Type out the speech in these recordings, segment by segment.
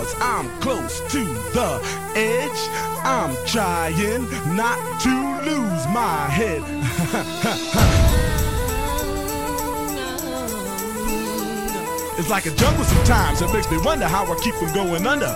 'cause I'm close to the edge. I'm trying not to lose my head. It's like a jungle sometimes. It makes me wonder how I keep from going under.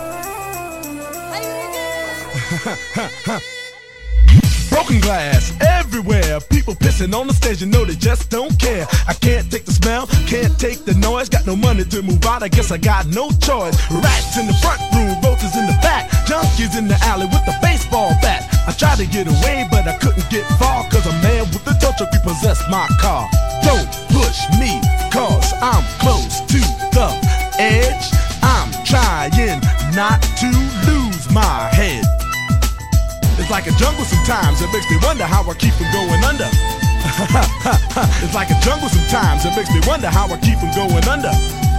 Broken glass everywhere. People pissing on the stage, you know they just don't care. I can't take the smell, can't take the noise. Got no money to move out, I guess I got no choice. Rats in the front room, roaches in the back, junkies in the alley with the baseball bat. I tried to get away, but I couldn't get far, 'cause a man with a tow truck repossessed my car. Don't push me, 'cause I'm close to the edge. I'm trying not to lose my head. It's like a jungle sometimes, it makes me wonder how I keep from going under. It's like a jungle sometimes, it makes me wonder how I keep from going under.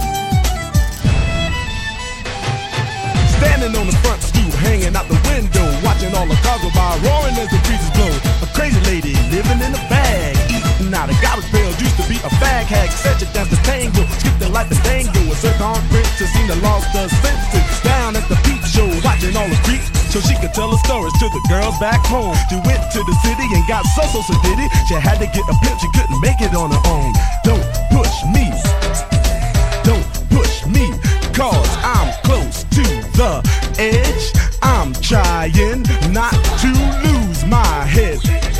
Standing on the front stoop, hanging out the window, watching all the cars go by, roaring as the breezes blow. A crazy lady living in a bag, eating out of garbage pails, used to be a fag hag, said she danced the tango, skipped the like the tango, a circon princess, seen the lost her senses, down at the peep show, watching all the creeps, so she could tell her stories to the girls back home. She went to the city and got so did it. She had to get a pimp, she couldn't make it on her own. Don't push me, don't push me, 'cause I'm close to the edge. I'm trying not to lose my head.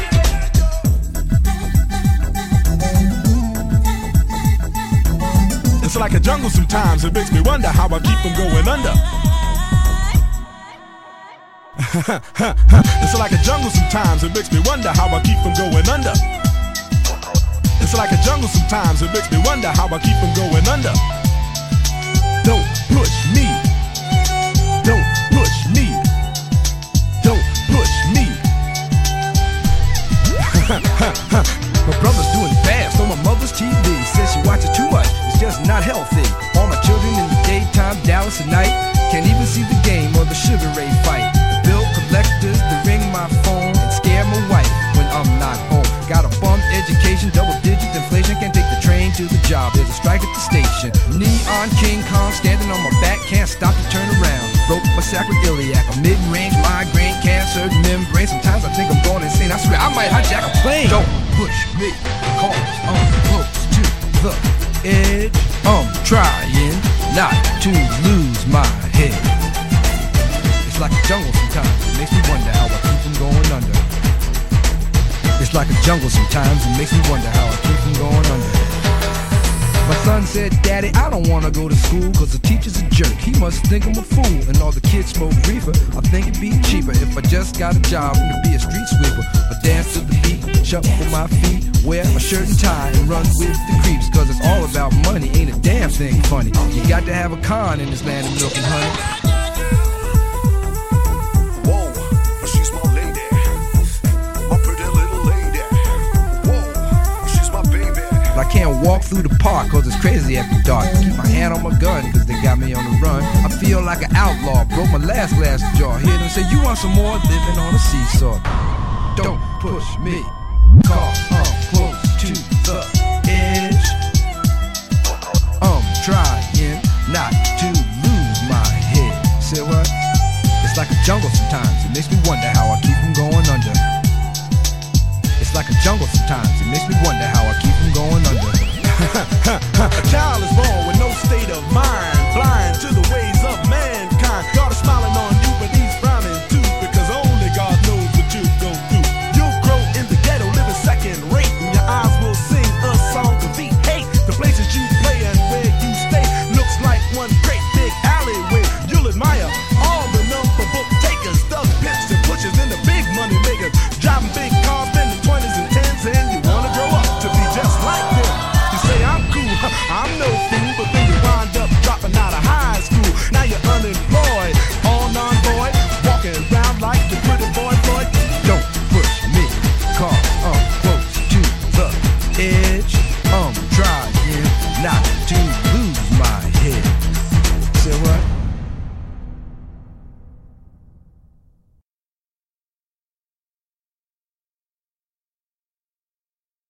It's like a jungle sometimes, it makes me wonder how I keep from going under. It's like a jungle sometimes, it makes me wonder how I keep from going under. It's like a jungle sometimes, it makes me wonder how I keep from going under. Don't push me, don't push me, don't push me. My brother's doing fast on my mother's TV. Says she watches too much, it's just not healthy. All my children in the daytime, Dallas at night. Can't even see the game or the Sugar Ray fight. Bill collectors to ring my phone and scare my wife when I'm not home. Got a bum education, double-digit inflation. Can't take the train to the job, there's a strike at the station. Neon King Kong standing on my back, can't stop to turn around. Broke my sacroiliac, a mid-range migraine, cancer membrane. Sometimes I think I'm going insane, I swear I might hijack a plane. Don't push me, 'cause I'm close to the edge. I'm trying not to lose my head. It's like a jungle sometimes, it makes me wonder how I keep from going under. It's like a jungle sometimes, it makes me wonder how I keep from going under. My son said, "Daddy, I don't wanna go to school, 'cause the teacher's a jerk. He must think I'm a fool, and all the kids smoke reefer. I think it'd be cheaper if I just got a job and to be a street sweeper. I dance to the beat, shuffle my feet, wear a shirt and tie, and run with the creeps. 'Cause it's all about money, ain't a damn thing funny. You got to have a con in this land of milk and honey." I can't walk through the park 'cause it's crazy after dark. Keep my hand on my gun 'cause they got me on the run. I feel like an outlaw, broke my last glass jaw. Hear them say, "You want some more?" Living on a seesaw. Don't push me, 'cause I'm close to the edge. I'm trying not to lose my head. Say what? It's like a jungle sometimes, it makes me wonder how I keep from going under. It's like a jungle sometimes, it makes me wonder how I keep from going under. A child is born with no state of mind.